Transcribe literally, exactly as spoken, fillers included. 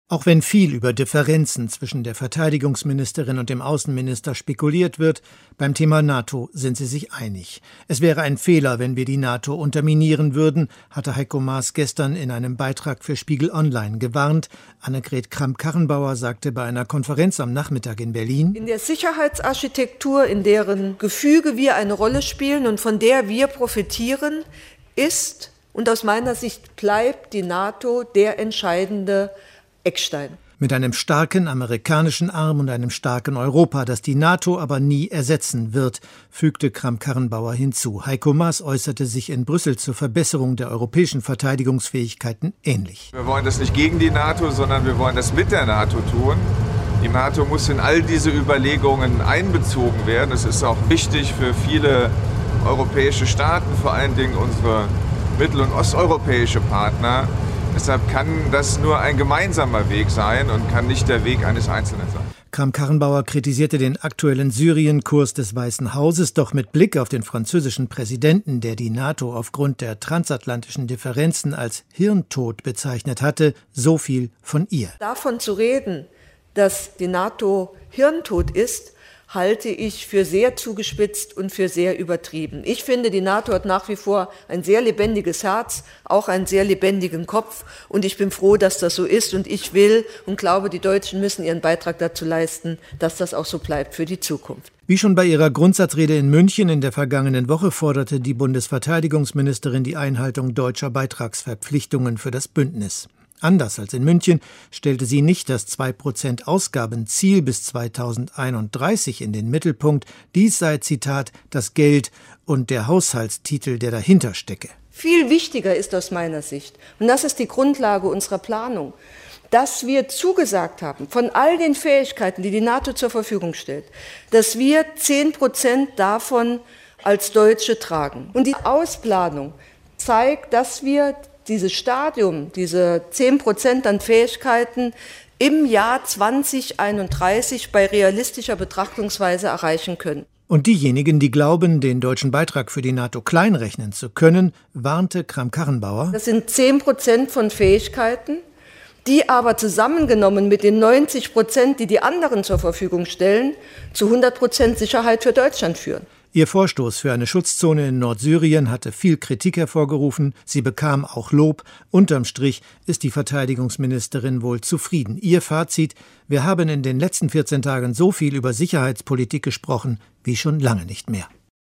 Auch wenn viel über Differenzen zwischen der Verteidigungsministerin und dem Außenminister spekuliert wird, beim Thema NATO sind sie sich einig. Es wäre ein Fehler, wenn wir die NATO unterminieren würden, hatte Heiko Maas gestern in einem Beitrag für Spiegel Online gewarnt. Annegret Kramp-Karrenbauer sagte bei einer Konferenz am Nachmittag in Berlin: In der Sicherheitsarchitektur, in deren Gefüge wir eine Rolle spielen und von der wir profitieren, ist und aus meiner Sicht bleibt die NATO der entscheidende Eckstein. Mit einem starken amerikanischen Arm und einem starken Europa, das die NATO aber nie ersetzen wird, fügte Kramp-Karrenbauer hinzu. Heiko Maas äußerte sich in Brüssel zur Verbesserung der europäischen Verteidigungsfähigkeiten ähnlich. Wir wollen das nicht gegen die NATO, sondern wir wollen das mit der NATO tun. Die NATO muss in all diese Überlegungen einbezogen werden. Es ist auch wichtig für viele europäische Staaten, vor allen Dingen unsere mittel- und osteuropäische Partner. Deshalb kann das nur ein gemeinsamer Weg sein und kann nicht der Weg eines Einzelnen sein. Kramp-Karrenbauer kritisierte den aktuellen Syrien-Kurs des Weißen Hauses, doch mit Blick auf den französischen Präsidenten, der die NATO aufgrund der transatlantischen Differenzen als Hirntod bezeichnet hatte, so viel von ihr. Davon zu reden, dass die NATO hirntot ist, halte ich für sehr zugespitzt und für sehr übertrieben. Ich finde, die NATO hat nach wie vor ein sehr lebendiges Herz, auch einen sehr lebendigen Kopf. Und ich bin froh, dass das so ist. Und ich will und glaube, die Deutschen müssen ihren Beitrag dazu leisten, dass das auch so bleibt für die Zukunft. Wie schon bei ihrer Grundsatzrede in München in der vergangenen Woche forderte die Bundesverteidigungsministerin die Einhaltung deutscher Beitragsverpflichtungen für das Bündnis. Anders als in München stellte sie nicht das zwei Prozent Ausgabenziel bis zweitausendeinunddreißig in den Mittelpunkt. Dies sei, Zitat, das Geld und der Haushaltstitel, der dahinter stecke. Viel wichtiger ist aus meiner Sicht, und das ist die Grundlage unserer Planung, dass wir zugesagt haben, von all den Fähigkeiten, die die NATO zur Verfügung stellt, dass wir zehn Prozent davon als Deutsche tragen. Und die Ausplanung zeigt, dass wir dieses Stadium, diese zehn Prozent an Fähigkeiten im Jahr zweitausendeinunddreißig bei realistischer Betrachtungsweise erreichen können. Und diejenigen, die glauben, den deutschen Beitrag für die NATO kleinrechnen zu können, warnte Kramp-Karrenbauer: Das sind zehn Prozent von Fähigkeiten, die aber zusammengenommen mit den neunzig Prozent, die die anderen zur Verfügung stellen, zu hundert Prozent Sicherheit für Deutschland führen. Ihr Vorstoß für eine Schutzzone in Nordsyrien hatte viel Kritik hervorgerufen. Sie bekam auch Lob. Unterm Strich ist die Verteidigungsministerin wohl zufrieden. Ihr Fazit: Wir haben in den letzten vierzehn Tagen so viel über Sicherheitspolitik gesprochen wie schon lange nicht mehr.